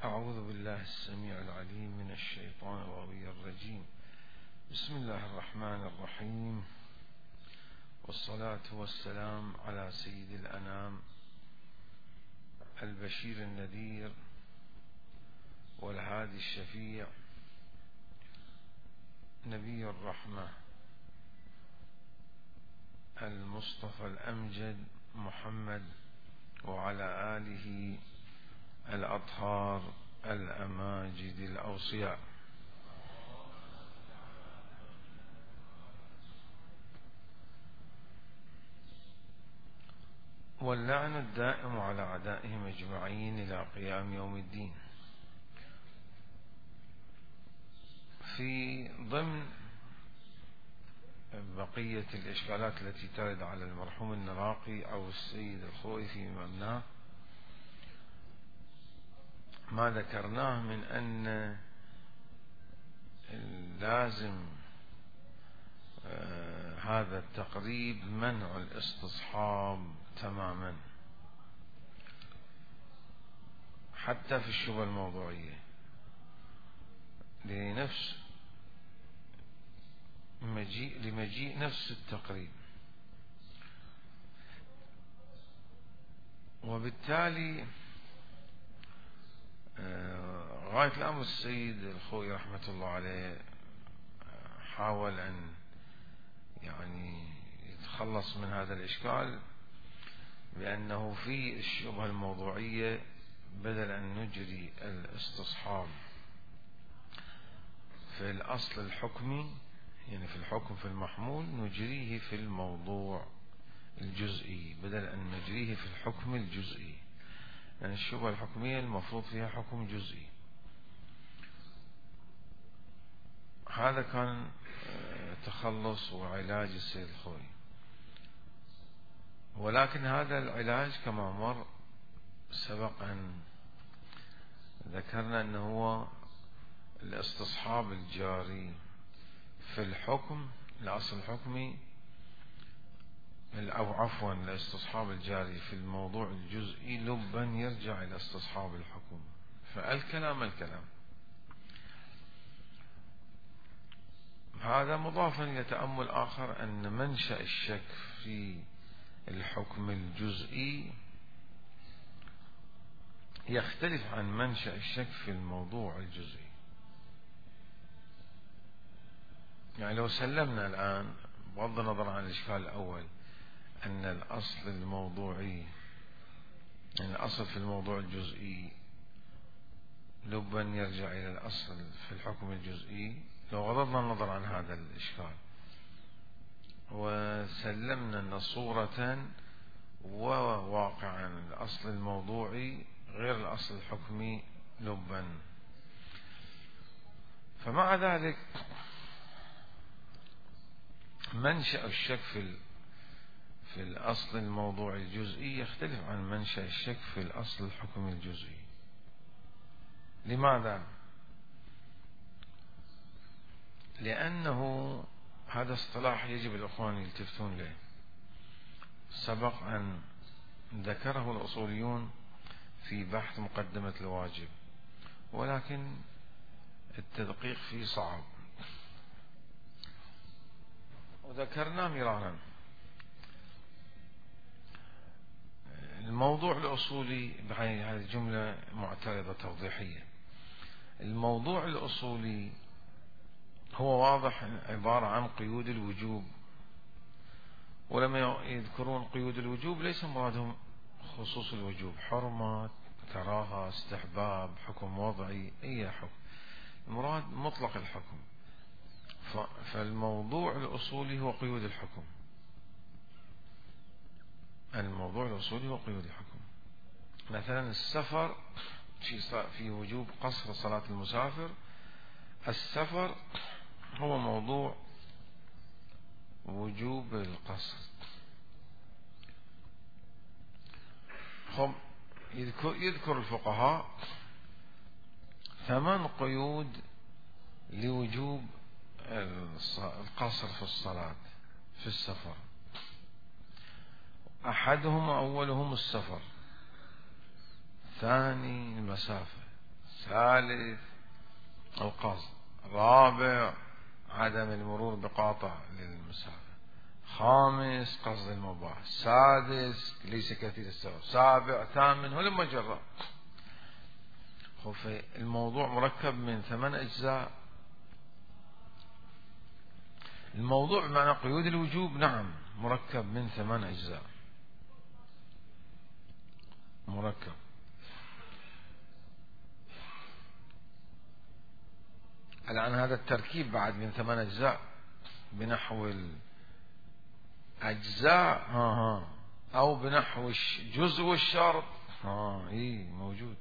أعوذ بالله السميع العليم من الشيطان الغوي الرجيم. بسم الله الرحمن الرحيم، والصلاة والسلام على سيد الأنام البشير النذير والهادي الشفيع نبي الرحمة المصطفى الأمجد محمد، وعلى آله الأطهار الأماجد الأوصياء. واللعن الدائم على أعدائهم أجمعين إلى قيام يوم الدين. في ضمن بقية الإشكالات التي ترد على المرحوم النراقي أو السيد الخوئي في مبناه، ما ذكرناه من أن لازم هذا التقريب منع الاستصحاب تماما حتى في الشبهة الموضوعية، لمجيء نفس التقريب. وبالتالي غاية الأمر السيد الخوئي رحمة الله عليه حاول أن يتخلص من هذا الإشكال بأنه في الشبهة الموضوعية بدل أن نجري الاستصحاب في الأصل الحكمي، يعني في الحكم في المحمول، نجريه في الموضوع الجزئي بدل أن نجريه في الحكم الجزئي، لأن يعني الشبهة الحكمية المفروض فيها حكم جزئي. هذا كان تخلص وعلاج السيد الخوئي، ولكن هذا العلاج كما مر سبق أن ذكرنا أنه هو الاستصحاب الجاري في الحكم الأصل الحكمي، أو عفوا الاستصحاب الجاري في الموضوع الجزئي لبا يرجع إلى استصحاب الحكم. فالكلام هذا مضافا إلى تأمل آخر، أن منشأ الشك في الحكم الجزئي يختلف عن منشأ الشك في الموضوع الجزئي. يعني لو سلمنا الآن بغض النظر عن الإشكال الأول أن الأصل الموضوعي، يعني الأصل في الموضوع الجزئي لبا يرجع إلى الأصل في الحكم الجزئي، لو غضضنا النظر عن هذا الإشكال وسلمنا أن صورة وواقعا الأصل الموضوعي غير الأصل الحكمي لبا، فمع ذلك منشأ الشك في الأصل الموضوعي الجزئي يختلف عن منشأ الشك في الأصل الحكمي الجزئي. لماذا؟ لأنه هذا اصطلاح يجب الأخوان يلتفتون له، سبق أن ذكره الأصوليون في بحث مقدمة الواجب، ولكن التدقيق فيه صعب، وذكرناه مرارا. الموضوع الأصولي، هذه جملة معترضة توضيحية، الموضوع الأصولي هو واضح عبارة عن قيود الوجوب، ولما يذكرون قيود الوجوب ليس مرادهم خصوص الوجوب، حرمة، كراهة، استحباب، حكم وضعي، أي حكم، المراد مطلق الحكم. فالموضوع الأصولي هو قيود الحكم، الموضوع الأصولي هو قيود الحكم. مثلا السفر، في وجوب قصر صلاة المسافر، السفر هو موضوع وجوب القصر. يذكر الفقهاء 8 قيود لوجوب القصر في الصلاة في السفر. أحدهم أولهم السفر، ثاني المسافة، ثالث القصد. رابع عدم المرور بقاطع للمسافة. خامس قصد المباح. سادس ليس كثير السبب. سابع ثامن هلم جرى. الموضوع مركب من 8 أجزاء. الموضوع بمعنى قيود الوجوب نعم مركب من 8 أجزاء. مركب. الآن هذا التركيب بعد من 8 أجزاء بنحو الأجزاء أو بنحو جزء والشرط إيه موجود،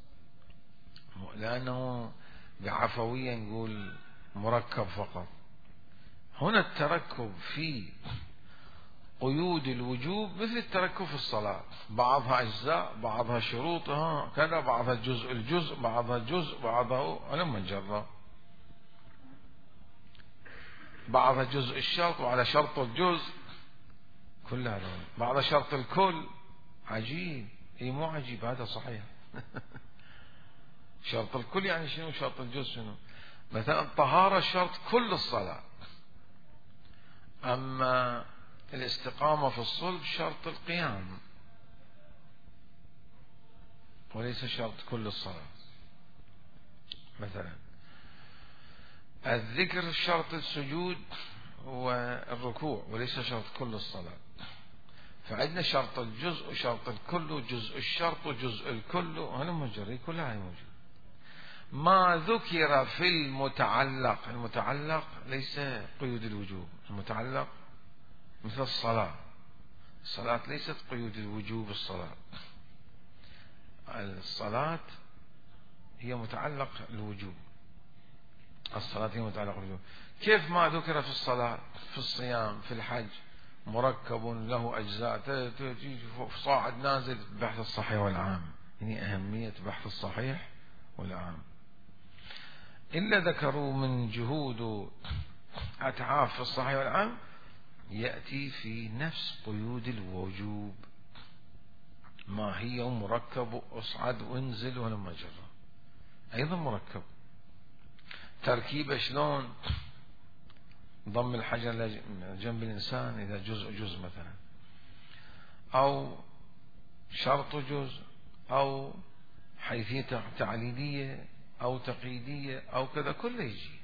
لأنه بعفوية نقول مركب فقط. هنا التركب في قيود الوجوب مثل التركب في الصلاة، بعضها أجزاء بعضها شروطها كذا، بعضها الجزء بعضها جزء بعضها لما نجرى، بعضها جزء الشرط وعلى شرط الجزء، كل هذا بعضها شرط الكل. عجيب. اي مو عجيب، هذا صحيح. شرط الكل يعني شنو؟ شرط الجزء شنو؟ مثلا الطهارة شرط كل الصلاة، أما الاستقامة في الصلب شرط القيام وليس شرط كل الصلاة. مثلا الذكر شرط السجود والركوع وليس شرط كل الصلاة. فعندنا شرط الجزء وشرط الكل وجزء الشرط وجزء الكل، هذا مجري كلها موجود. ما ذكر في المتعلق، المتعلق ليس قيود الوجوب، المتعلق مثل الصلاة. الصلاة ليست قيود الوجوب. الصلاة هي متعلق الوجوب. الصلاة هي متعلق الوجوب. كيف ما ذكر في الصلاة في الصيام في الحج مركب له أجزاء، صاعد نازل بحث الصحيح والعام، يعني أهمية بحث الصحيح والعام. إلا ذكروا من جهود أتعاف في الصحيح والعام يأتي في نفس قيود الوجوب، ما هي مركب أصعد وانزل ولما جرى أيضا مركب. تركيبه شلون؟ ضم الحجر لجنب الإنسان إذا جزء مثلا، أو شرط جزء، أو حيثية تعليلية أو تقييدية أو كذا، كله يجي.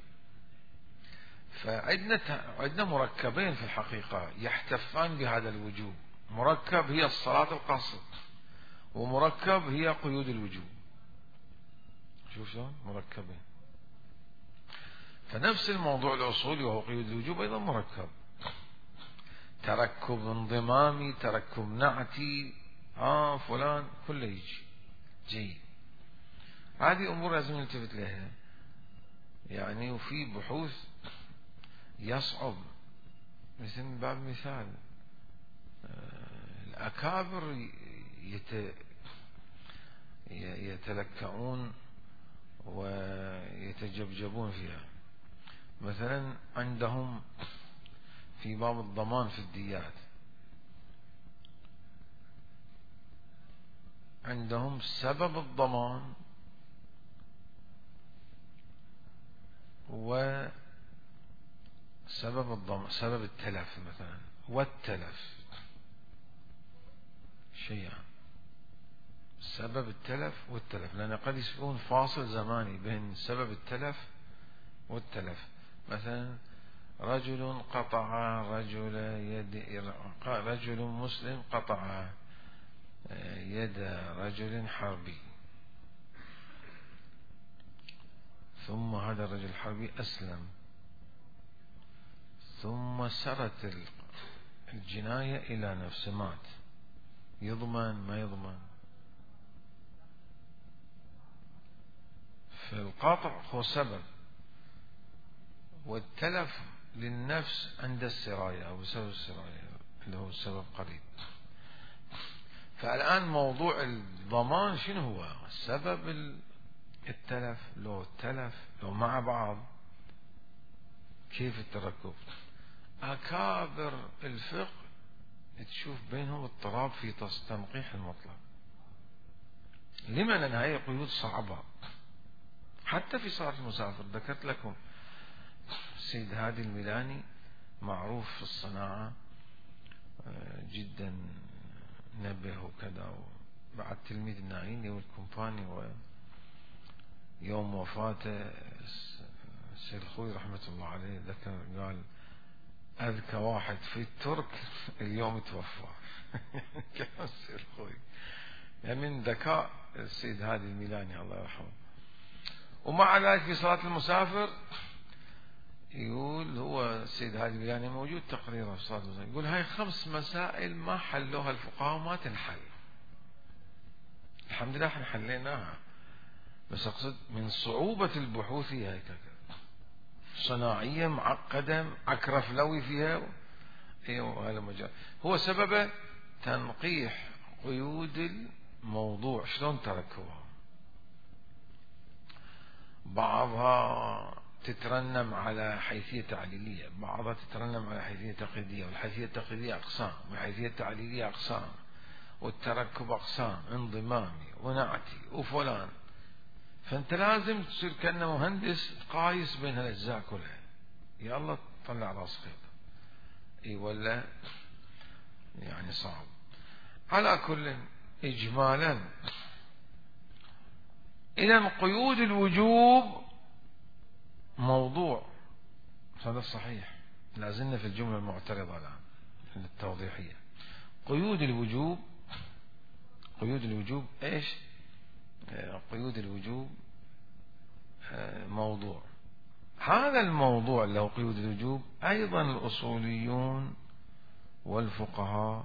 فعندنا مركبين في الحقيقة يحتفان بهذا الوجوب. مركب هي الصلاة القصد، ومركب هي قيود الوجوب. شوف شلون مركبين. فنفس الموضوع الأصولي وهو قيود الوجوب أيضا مركب. تركب انضمامي، تركب نعتي، فلان، كله يجي. جيد. هذه أمور لازم نلتفت لها يعني. وفي بحوث يصعب، مثل من باب مثال الأكابر يتلكؤون ويتجبجبون فيها. مثلا عندهم في باب الضمان في الديات، عندهم سبب الضمان وسبب سبب التلف مثلا والتلف شيئا. سبب التلف والتلف، لأن قد يكون فاصل زماني بين سبب التلف والتلف. مثلا رجل قطع رجل مسلم قطع يد رجل حربي، ثم هذا الرجل الحربي أسلم، ثم سرت الجناية إلى نفسه، مات. يضمن ما يضمن؟ فالقطع هو سبب، والتلف للنفس عند السراية أو بسبب السراية اللي هو السبب قريب. فالآن موضوع الضمان شنو هو؟ سبب التلف، لو التلف لو مع بعض كيف التركب؟ أكابر الفقه تشوف بينهم اضطراب في تنقيح المطلق. لما؟ لأن هي قيود صعبة حتى في صلاة المسافر. ذكرت لكم السيد هادي الميلاني معروف في الصناعة جدا، نبه وكذا، بعد تلميذ الناعيني والكومباني، ويوم وفاته السيد الخوي رحمة الله عليه ذكر قال أذكى واحد في الترك اليوم توفى. كلام السيد الخوي يعني من ذكاء السيد هادي الميلاني الله يرحمه. ومع ذلك في صلاة المسافر يقول هو السيد هادي الميلاني موجود تقريره في صلاة المسافر، يقول هاي 5 مسائل ما حلوها الفقهاء ما تنحل. الحمد لله احنا حليناها، بس اقصد من صعوبة البحوث فيها صناعية معقدة عكرفلوي فيها. ايوه هذا مجال هو سببه تنقيح قيود الموضوع. شلون تركوها؟ بعضها تترنم على حيثية تعليلية، بعضها تترنم على حيثية تقليدية، والحيثية التقليدية أقسام، والحيثية التعليلية أقسام، والتركب أقسام، انضمامي ونعتي وفلان. فأنت لازم تصير كأنه مهندس قايس بين هالأجزاء كلها. يا الله طلع راسك اي ولا يعني صعب. على كل إجمالا إذا قيود الوجوب موضوع، هذا الصحيح. لازلنا في الجملة المعترضة الآن التوضيحية. قيود الوجوب، قيود الوجوب ايش؟ قيود الوجوب موضوع. هذا الموضوع اللي هو قيود الوجوب أيضا الأصوليون والفقهاء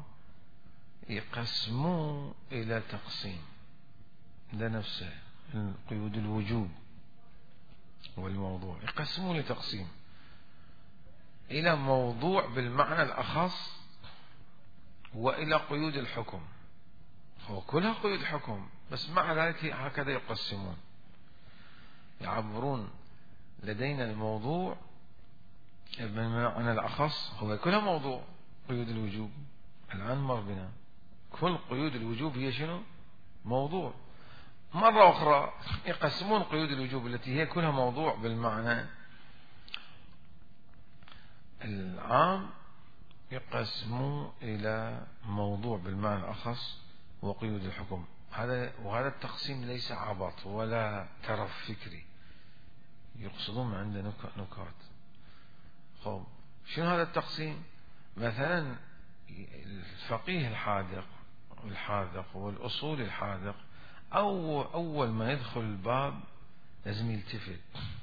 يقسموا إلى تقسيم. ده نفسه قيود الوجوب والموضوع يقسموا لتقسيم إلى موضوع بالمعنى الأخص وإلى قيود الحكم. هو كلها قيود الحكم، بس مع ذلك هكذا يقسمون، يعبرون لدينا الموضوع بالمعنى الأخص هو كلها موضوع قيود الوجوب. الآن مر بنا كل قيود الوجوب هي شنو؟ موضوع. مرة أخرى يقسمون قيود الوجوب التي هي كلها موضوع بالمعنى العام، يقسمون إلى موضوع بالمعنى الأخص وقيود الحكم. وهذا التقسيم ليس عبط ولا ترف فكري، يقصدون عنده نكات. خب شنو هذا التقسيم؟ مثلا الفقيه الحاذق والأصول الحاذق أول ما يدخل الباب لازم يلتفت.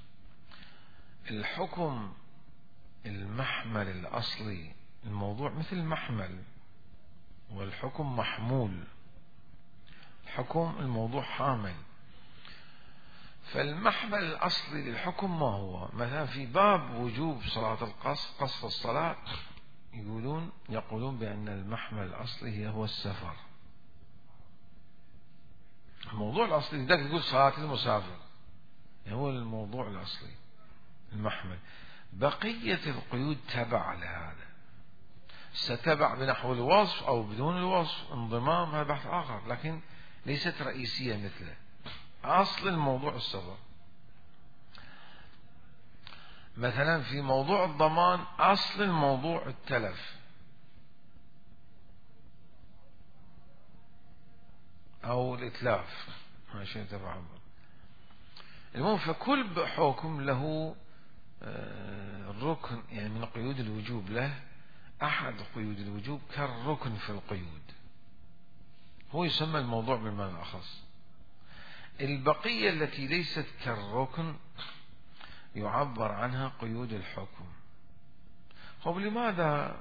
الحكم المحمل الأصلي، الموضوع مثل محمل والحكم محمول. الحكم الموضوع حامل، فالمحمل الأصلي للحكم ما هو؟ مثلا في باب وجوب صلاة قصر الصلاة يقولون بأن المحمل الأصلي هو السفر. الموضوع الأصلي ذاك يقول صلاة المسافر هو الموضوع الأصلي المحمل. بقية القيود تبع لهذا، ستبع بنحو الوصف أو بدون الوصف، انضمام، هذا بحث آخر، لكن ليست رئيسية مثله. أصل الموضوع السفر. مثلا في موضوع الضمان أصل الموضوع التلف أو الإتلاف، ما شيء تبع. المهم فكل حكم له الركن، يعني من قيود الوجوب له أحد قيود الوجوب كالركن في القيود، هو يسمى الموضوع بالمعنى الأخص. البقية التي ليست كالركن يعبر عنها قيود الحكم. طب لماذا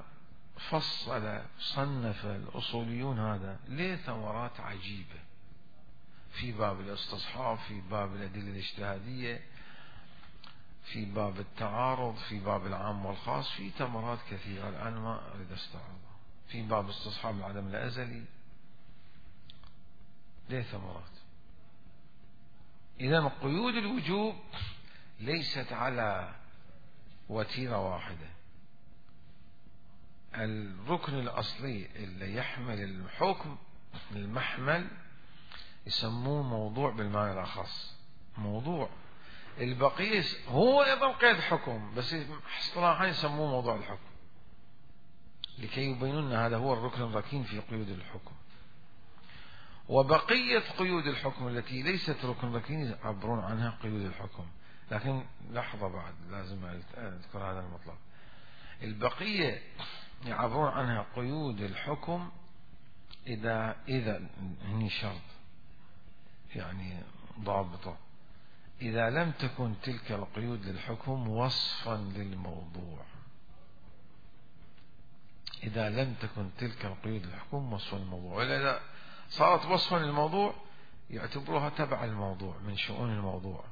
صنف الأصوليون هذا؟ ليه ثمرات عجيبة في باب الاستصحاب، في باب الأدلة الاجتهادية، في باب التعارض، في باب العام والخاص، في ثمرات كثيرة الآن ما أريد أستعرضها. في باب استصحاب العدم الأزلي، ليه ثمرات. إذن قيود الوجوب ليست على وتيرة واحدة. الركن الأصلي اللي يحمل الحكم المحمل يسموه موضوع بالمعنى الأخص، موضوع البقية هو أيضا قيد حكم، بس اصطلاحا يسموه موضوع الحكم، لكي يبينون هذا هو الركن الركين في قيود الحكم. وبقية قيود الحكم التي ليست ركن ركين يعبرون عنها قيود الحكم. لكن لحظة بعد لازم أذكر هذا المطلب. البقية يعبرون عنها قيود الحكم إذا هني شرط يعني ضابطة، إذا لم تكن تلك القيود للحكم وصفا للموضوع. إذا لم تكن تلك القيود للحكم وصفا للموضوع، وإلا إذا صارت وصفا للموضوع يعتبروها تبع الموضوع من شؤون الموضوع.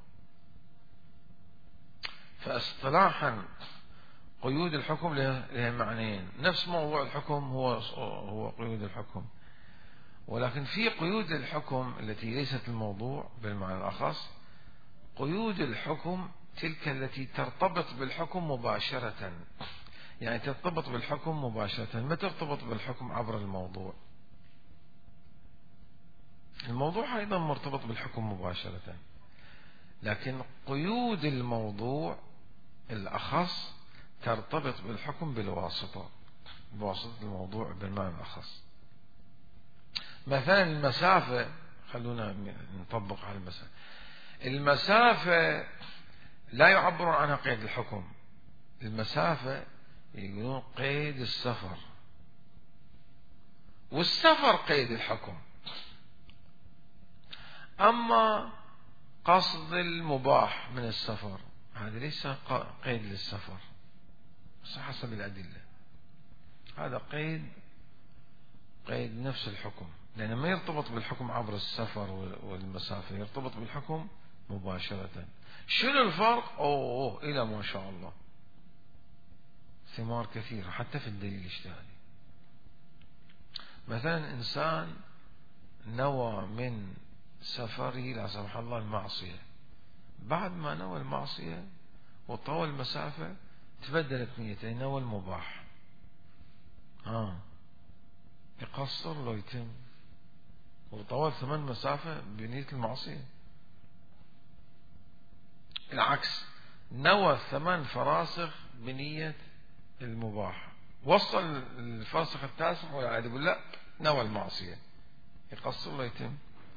فاصطلاحا قيود الحكم لها معنيين، نفس موضوع الحكم هو قيود الحكم، ولكن في قيود الحكم التي ليست الموضوع بالمعنى الأخص. قيود الحكم تلك التي ترتبط بالحكم مباشرة، يعني ترتبط بالحكم مباشرة، ما ترتبط بالحكم عبر الموضوع. الموضوع أيضا مرتبط بالحكم مباشرة، لكن قيود الموضوع الأخص ترتبط بالحكم بواسطة الموضوع بالمعنى الأخص. مثلا المسافة، خلونا نطبق على المسافة. المسافة لا يعبرون عنها قيد الحكم، المسافة يقولون قيد السفر، والسفر قيد الحكم. أما قصد المباح من السفر هذا ليس قيد للسفر بس حسب الأدلة، هذا قيد نفس الحكم، لأنه ما يرتبط بالحكم عبر السفر والمسافة، يرتبط بالحكم مباشرة. شنو الفرق؟ إلى ما شاء الله ثمار كثيرة حتى في الدليل الاجتهادي. مثلا إنسان نوى من سفره لا سمح الله المعصية، بعد ما نوى المعصية وطول المسافة تبدلت نيته، نوى المباح، يقصر لو يتم، وطول ثمن مسافة بنية المعصية. العكس، نوى 8 فراسخ بنية المباح، وصل الفرسخ التاسع والعادي يقول لا نوى المعصية، يقصر له يتم.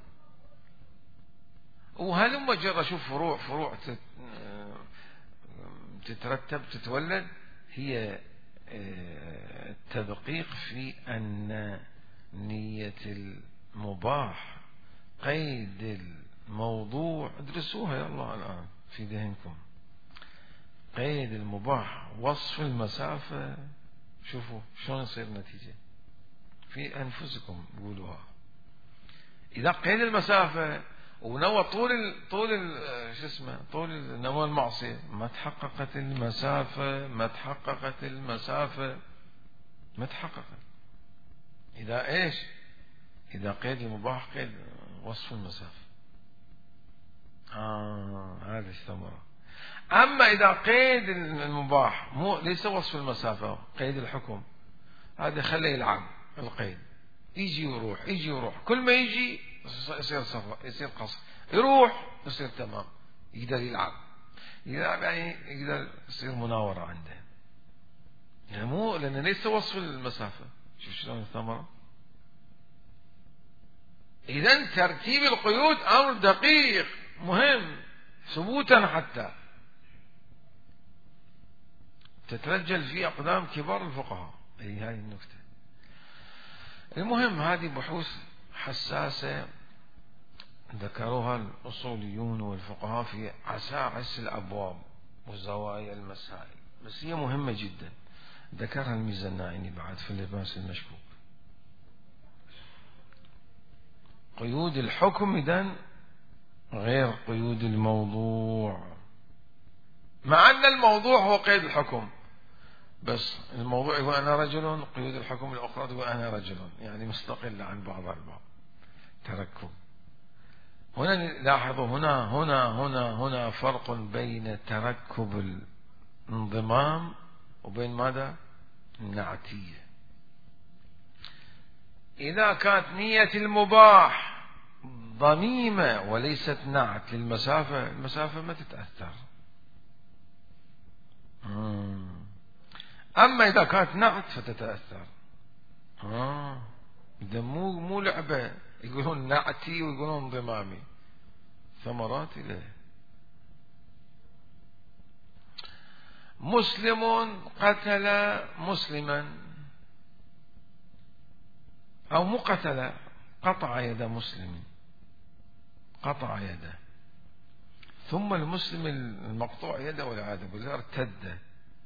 وهلما جرى شوف فروع تترتب تتولد، هي التدقيق في أن نية المباح قيد الموضوع. ادرسوها يا الله الآن في ذهنكم. قيد المباح وصف المسافة، شوفوا شلون يصير النتيجة في أنفسكم قولوها. إذا قيد المسافة ونوى طول نوى المعصية، ما تحققت المسافة. إذا قيد المباح قيد وصف المسافة، هذه الثمرة. أما إذا قيد المباح ليس وصف المسافة، قيد الحكم، هذا خليه يلعب القيد، يجي ويروح، كل ما يجي يصير سفر، يصير قصر، يروح يصير تمام، يقدر يلعب يعني يقدر يصير مناورة عنده، يعني مو لأنه ليس وصف المسافة. شوف شلون الثمرة. إذن ترتيب القيود أمر دقيق مهم ثبوتا، حتى تترجل في أقدام كبار الفقهاء هذه النكتة. المهم هذه بحوث حساسة ذكروها الأصوليون والفقهاء في عساعس الأبواب وزوايا المسائل، بس هي مهمة جدا. ذكرها الميزانعيني بعد في اللباس المشكوك. قيود الحكم إذن غير قيود الموضوع، مع أن الموضوع هو قيد الحكم، بس الموضوع يقول أنا رجل، قيود الحكم الأخرى تقول أنا رجل، يعني مستقلة عن بعضها البعض. تركب هنا، لاحظوا هنا فرق بين تركب الانضمام وبين ماذا؟ النعتية. إذا كانت نية المباح ضميمة وليست نعت للمسافة، المسافة ما تتأثر. أما إذا كانت نعت فتتأثر. إذا مو لعبة يقولون نعتي ويقولون ضمامي، ثمرات له. مسلم قتل مسلما، أو مو قتل، قطع يد مسلم، قطع يده، ثم المسلم المقطوع يده والعياذ بالله ارتد،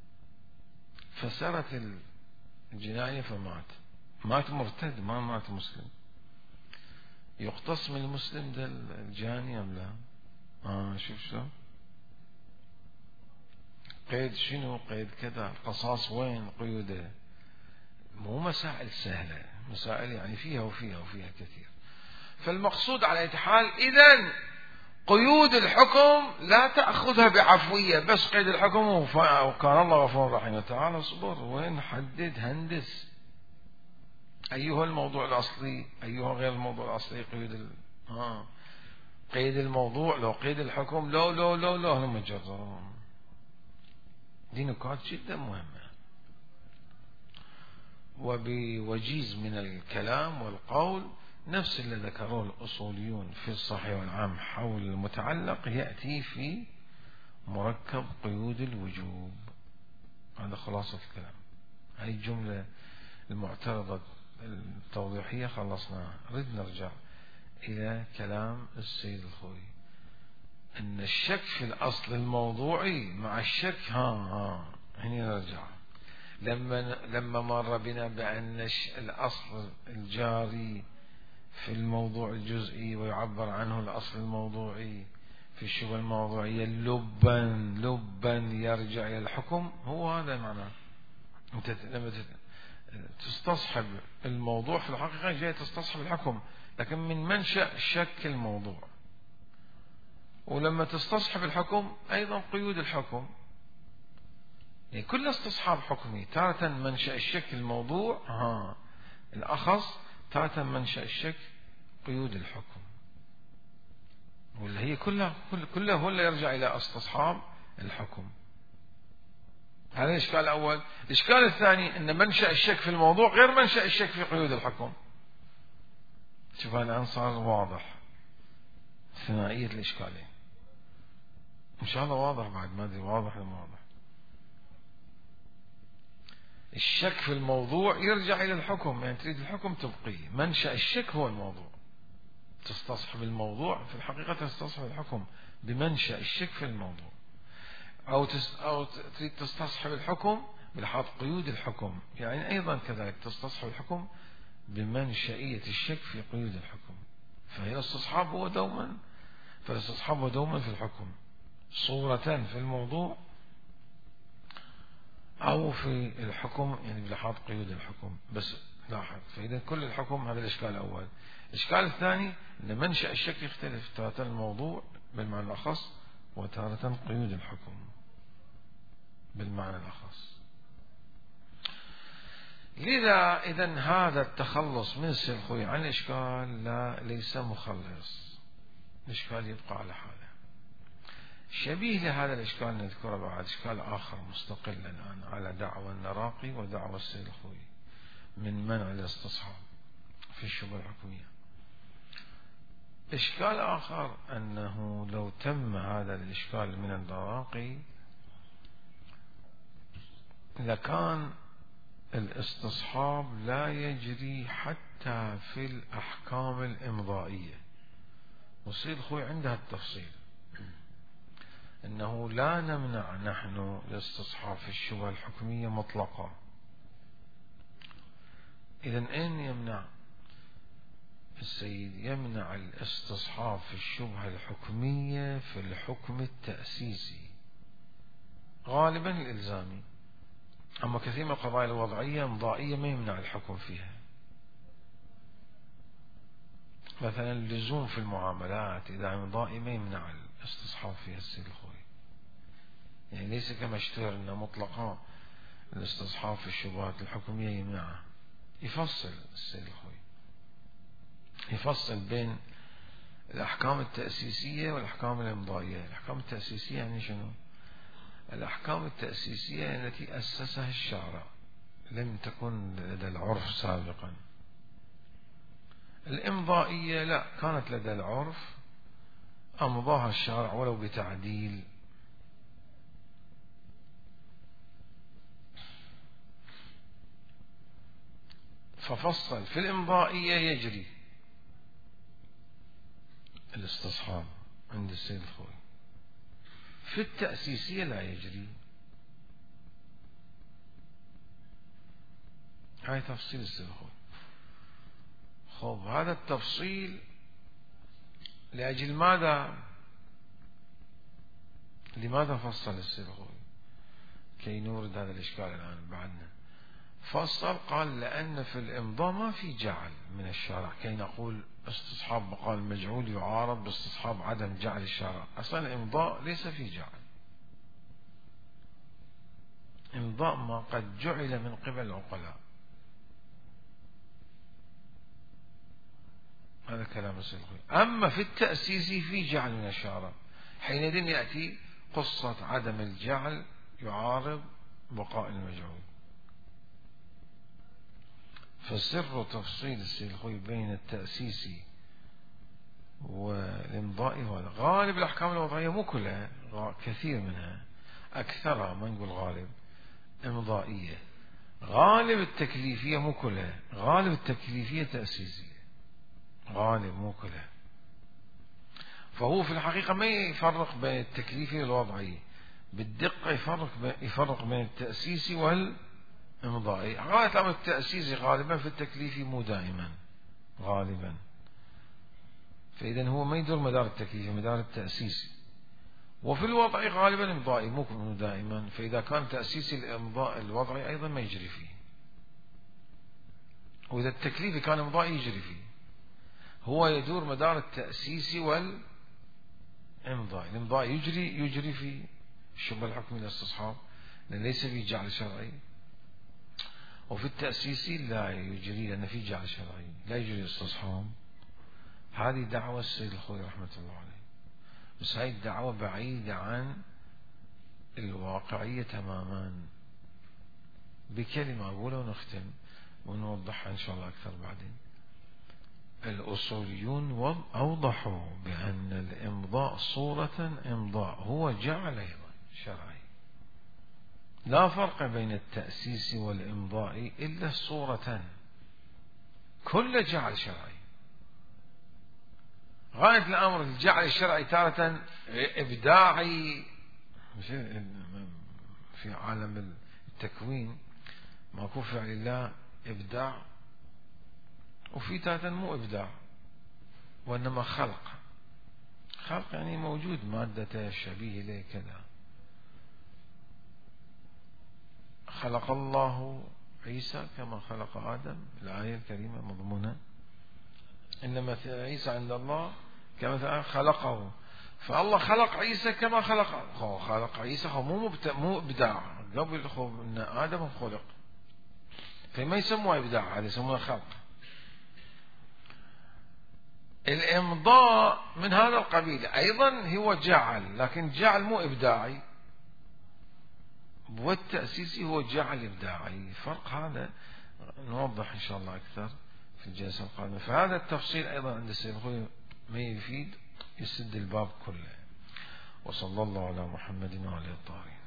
فسرت الجناية فمات. مات مرتد، ما مات مسلم. يقتص من المسلم ده الجاني أم لا؟ شوف شلون قيد، شنو قيد كذا، قصاص وين قيوده؟ مو مسائل سهلة، مسائل يعني فيها وفيها وفيها كثير. فالمقصود على أي حال، إذن قيود الحكم لا تأخذها بعفوية، بس قيد الحكم وكان الله غفور رحيم. تعالى اصبر، وين حدد، هندس، أيها الموضوع الأصلي، أيها غير الموضوع الأصلي. قيد الموضوع لو قيد الحكم، لو هم مجرون. دي نقاط جدا مهمة، وبوجيز من الكلام والقول نفس اللي ذكروه الأصوليون في الصحيح والعام حول المتعلق يأتي في مركب قيود الوجوب. هذا خلاصة الكلام. هاي الجملة المعترضة التوضيحية خلصناها. نريد نرجع إلى كلام السيد الخوي أن الشك في الأصل الموضوعي مع الشك هنا نرجع. لما مر بنا بأن الأصل الجاري في الموضوع الجزئي ويعبر عنه الأصل الموضوعي في الشبهة الموضوعية لبا يرجع إلى الحكم، هو هذا معناه. أنت لما تستصحب الموضوع في الحقيقة جاي تستصحب الحكم، لكن من منشأ شك الموضوع. ولما تستصحب الحكم أيضا قيود الحكم، يعني كل استصحاب حكمي، تارة منشأ الشك الموضوع الأخص، تارة منشأ الشك قيود الحكم، واللي هي كلها هو اللي يرجع إلى استصحاب الحكم. هذا الإشكال الأول. الإشكال الثاني أن منشأ الشك في الموضوع غير منشأ الشك في قيود الحكم. شوف الآن صار واضح ثنائية الإشكالين. إن شاء الله واضح، بعد ما أدري واضح ولا واضح. الشك في الموضوع يرجع إلى الحكم، يعني تريد الحكم تبقيه. منشأ الشك هو الموضوع، تستصحب الموضوع في الحقيقة تستصحب الحكم بمنشأ الشك في الموضوع، أو تريد تستصحب الحكم بلحاظ قيود الحكم، يعني أيضا كذلك تستصحب الحكم بمنشأية الشك في قيود الحكم. فهي الاستصحاب هو دوما، فالاستصحاب هو دوما في الحكم، صورة في الموضوع أو في الحكم، يعني بلحاظ قيود الحكم. بس لاحظ، فإذا كل الحكم، هذا الإشكال الأول. الإشكال الثاني أن منشأ الشك يختلف، تارة الموضوع بالمعنى الأخص، وتارة قيود الحكم بالمعنى الأخص. لذا إذن هذا التخلص من السلخوي عن الإشكال ليس مخلص، الإشكال يبقى على حاله. شبيه لهذا الإشكال نذكره بعد إشكال آخر مستقل الآن على دعوى النراقي ودعوى السيد الخوي من منع الاستصحاب في الشبهة الحكمية. إشكال آخر أنه لو تم هذا الإشكال من النراقي لكان الاستصحاب لا يجري حتى في الأحكام الإمضائية. والسيد الخوي عندها التفصيل أنه لا نمنع نحن الاستصحاب في الشبهة الحكمية مطلقا. إذن أين يمنع السيد؟ يمنع الاستصحاب في الشبهة الحكمية في الحكم التأسيسي غالبا الإلزامي. أما كثير من القضايا الوضعية إمضائية ما يمنع الحكم فيها. مثلا اللزوم في المعاملات إذا إمضائي ما يمنع الاستصحاب فيها السيد الخوي، يعني ليس كما اشتهر أنه مطلقا الاستصحاب في الشبهات الحكمية يمنعها. يفصل السيد الخوي، يفصل بين الأحكام التأسيسية والأحكام الإمضائية. الأحكام التأسيسية يعني شنو؟ الأحكام التأسيسية التي أسسها الشارع، لم تكن لدى العرف سابقا. الإمضائية لا، كانت لدى العرف، أمضاها الشارع ولو بتعديل. ففصل في الإمضائية يجري الاستصحاب عند السيد الخوي، في التأسيسية لا يجري. هاي تفصيل السيد الخوي. خب هذا التفصيل لأجل ماذا؟ لماذا فصل السيد الخوي؟ كي نورد هذا الإشكال الآن بعدنا. فصل قال لأن في الإمضاء ما في جعل من الشارع، كي نقول استصحاب مقال مجعول يعارض باستصحاب عدم جعل الشارع. أصلا الإمضاء ليس في جعل، إمضاء ما قد جعل من قبل العقلاء. هذا كلام السيد الخوي. أما في التأسيس في جعل من الشارع، حينئذ يأتي قصة عدم الجعل يعارض بقاء المجعول. فسر تفصيل السيد الخوي بين التأسيس والإمضاء هذا. غالب الأحكام الوضعية مو كلها، كثير منها، أكثرها، ما نقول غالب، إمضائية. غالب التكليفية مو كلها، غالب التكليفية تأسيسية، غالب مو كلها. فهو في الحقيقة ما يفرق بين التكليفية والوضعية، بالدقة يفرق بين التأسيسي والإمضائي. غاية الأمر التأسيسي غالبا، في التكليفي مو دائما، غالبا. فإذا هو ما يدور مدار التكليفي، مدار التأسيسي. وفي الوضعي غالبا إمضائي، مو دائما. فإذا كان تأسيسي الإمضاء الوضعي أيضا ما يجري فيه، وإذا التكليفي كان إمضائي يجري فيه. هو يدور مدار التأسيسي والإمضاء. الإمضاء يجري في شبه الحكم الاستصحاب لأن ليس فيه جعل شرعي، وفي التأسيسي لا يجري لأن فيه جعل شرعي، لا يجري الاستصحاب. هذه دعوة السيد الخوي رحمة الله عليه، بس هاي الدعوة بعيدة عن الواقعية تماما. بكلمة أقولها ونختم ونوضحها إن شاء الله أكثر بعدين. الأصوليون أوضحوا بأن الإمضاء صورة إمضاء هو جعل أيضا شرعي، لا فرق بين التأسيس والإمضاء إلا صورة، كل جعل شرعي. غاية الأمر الجعل الشرعي تارة إبداعي في عالم التكوين، ماكو فعل الله إبداع، وفي تارة مو إبداع وإنما خلق يعني موجود مادة شبيه له كذا. خلق الله عيسى كما خلق آدم، الآية الكريمة مضمونة إن مثل عيسى عند الله كمثل خلقه. فالله خلق عيسى كما خلق عيسى، مو إبداع. قبل إن آدم خلق، فما يسموه إبداع، هذا يسموه خلق. الإمضاء من هذا القبيل أيضا هو جعل، لكن جعل مو إبداعي، والتأسيسي هو جعل إبداعي. فرق هذا نوضح إن شاء الله أكثر في الجلسة القادمة. فهذا التفصيل أيضا عند السيد الخوي ما يفيد، يسد الباب كله. وصلى الله على محمد وعلى الطاهرين.